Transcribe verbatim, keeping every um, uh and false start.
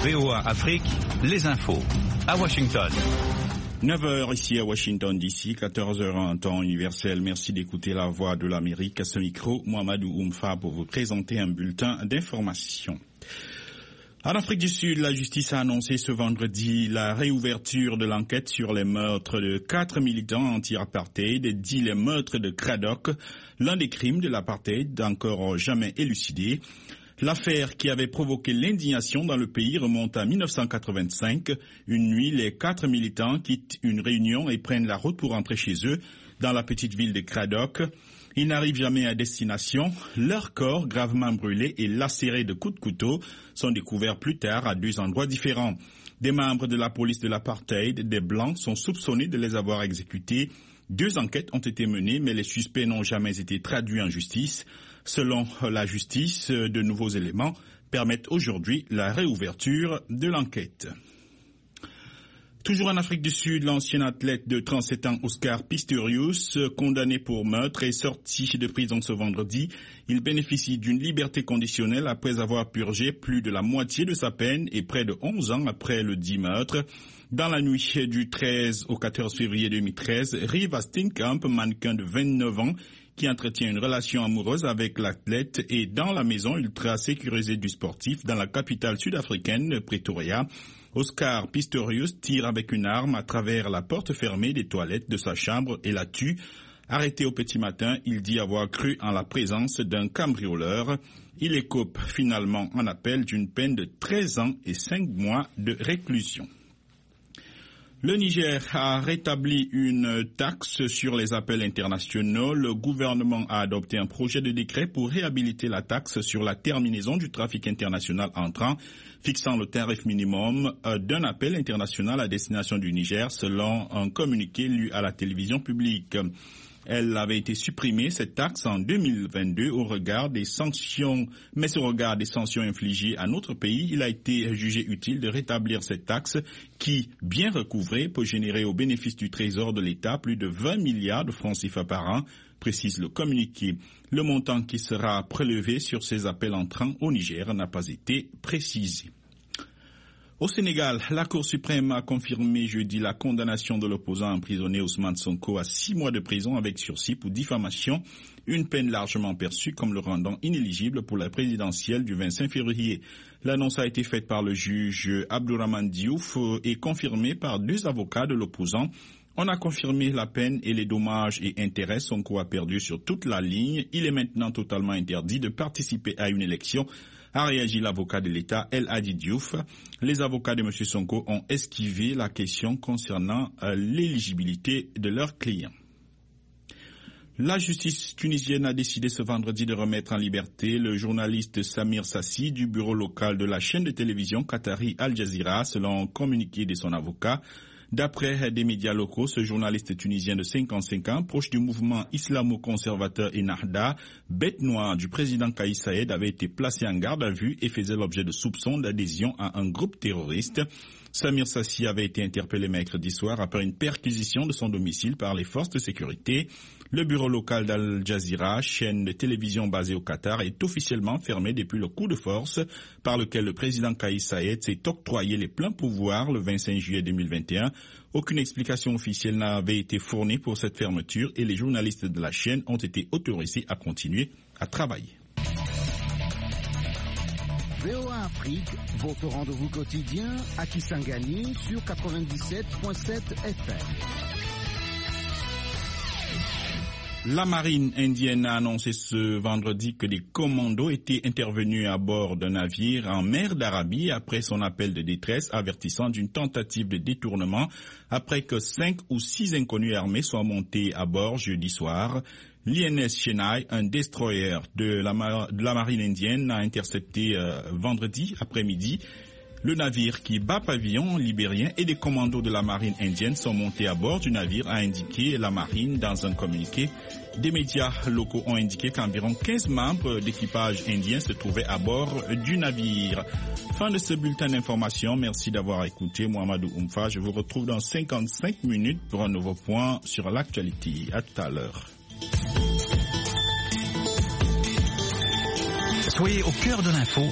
V O A Afrique, les infos. À Washington. neuf heures ici à Washington D C, quatorze heures en temps universel. Merci d'écouter la voix de l'Amérique. À ce micro, Mohamedou Oumfa pour vous présenter un bulletin d'information. En Afrique du Sud, la justice a annoncé ce vendredi la réouverture de l'enquête sur les meurtres de quatre militants anti-apartheid, dit les meurtres de Cradock, l'un des crimes de l'apartheid encore jamais élucidé. L'affaire qui avait provoqué l'indignation dans le pays remonte à mille neuf cent quatre-vingt-cinq. Une nuit, les quatre militants quittent une réunion et prennent la route pour rentrer chez eux dans la petite ville de Cradock. Ils n'arrivent jamais à destination. Leurs corps, gravement brûlés et lacérés de coups de couteau, sont découverts plus tard à deux endroits différents. Des membres de la police de l'apartheid, des Blancs, sont soupçonnés de les avoir exécutés. Deux enquêtes ont été menées, mais les suspects n'ont jamais été traduits en justice. Selon la justice, de nouveaux éléments permettent aujourd'hui la réouverture de l'enquête. Toujours en Afrique du Sud, l'ancien athlète de trente-sept ans Oscar Pistorius, condamné pour meurtre, est sorti de prison ce vendredi. Il bénéficie d'une liberté conditionnelle après avoir purgé plus de la moitié de sa peine et près de onze ans après le dit meurtre. Dans la nuit du treize au quatorze février deux mille treize, Riva Steenkamp, mannequin de vingt-neuf ans, qui entretient une relation amoureuse avec l'athlète, est dans la maison ultra sécurisée du sportif dans la capitale sud-africaine, Pretoria. Oscar Pistorius tire avec une arme à travers la porte fermée des toilettes de sa chambre et la tue. Arrêté au petit matin, il dit avoir cru en la présence d'un cambrioleur. Il écope finalement en appel d'une peine de treize ans et cinq mois de réclusion. Le Niger a rétabli une taxe sur les appels internationaux. Le gouvernement a adopté un projet de décret pour réhabiliter la taxe sur la terminaison du trafic international entrant, fixant le tarif minimum d'un appel international à destination du Niger, selon un communiqué lu à la télévision publique. Elle avait été supprimée, cette taxe, en deux mille vingt-deux au regard des sanctions, mais au regard des sanctions infligées à notre pays, il a été jugé utile de rétablir cette taxe qui, bien recouvrée, peut générer au bénéfice du Trésor de l'État plus de vingt milliards de francs C F A par an, précise le communiqué. Le montant qui sera prélevé sur ces appels entrants au Niger n'a pas été précisé. Au Sénégal, la Cour suprême a confirmé jeudi la condamnation de l'opposant emprisonné Ousmane Sonko à six mois de prison avec sursis pour diffamation, une peine largement perçue comme le rendant inéligible pour la présidentielle du vingt-cinq février. L'annonce a été faite par le juge Abdourahmane Diouf et confirmée par deux avocats de l'opposant. On a confirmé la peine et les dommages et intérêts. Sonko a perdu sur toute la ligne. Il est maintenant totalement interdit de participer à une élection, a réagi l'avocat de l'État, El Hadi Diouf. Les avocats de M. Sonko ont esquivé la question concernant euh, l'éligibilité de leurs clients. La justice tunisienne a décidé ce vendredi de remettre en liberté le journaliste Samir Sassi du bureau local de la chaîne de télévision qatari Al Jazeera, selon un communiqué de son avocat. D'après des médias locaux, ce journaliste tunisien de cinquante-cinq ans, proche du mouvement islamo-conservateur Ennahda, bête noire du président Kais Saied, avait été placé en garde à vue et faisait l'objet de soupçons d'adhésion à un groupe terroriste. Samir Sassi avait été interpellé mercredi soir après une perquisition de son domicile par les forces de sécurité. Le bureau local d'Al Jazeera, chaîne de télévision basée au Qatar, est officiellement fermé depuis le coup de force par lequel le président Kais Saied s'est octroyé les pleins pouvoirs le vingt-cinq juillet deux mille vingt et un. Aucune explication officielle n'avait été fournie pour cette fermeture et les journalistes de la chaîne ont été autorisés à continuer à travailler. V O A Afrique, votre rendez-vous quotidien à Kisangani sur quatre-vingt-dix-sept virgule sept F M. La marine indienne a annoncé ce vendredi que des commandos étaient intervenus à bord d'un navire en mer d'Arabie après son appel de détresse avertissant d'une tentative de détournement après que cinq ou six inconnus armés soient montés à bord jeudi soir. L'I N S Chennai, un destroyer de la, mar- de la marine indienne, a intercepté euh, vendredi après-midi le navire qui bat pavillon libérien et des commandos de la marine indienne sont montés à bord du navire, a indiqué la marine dans un communiqué. Des médias locaux ont indiqué qu'environ quinze membres d'équipage indien se trouvaient à bord du navire. Fin de ce bulletin d'information. Merci d'avoir écouté Mohamedou Oumfa. Je vous retrouve dans cinquante-cinq minutes pour un nouveau point sur l'actualité. À tout à l'heure. Soyez au cœur de l'info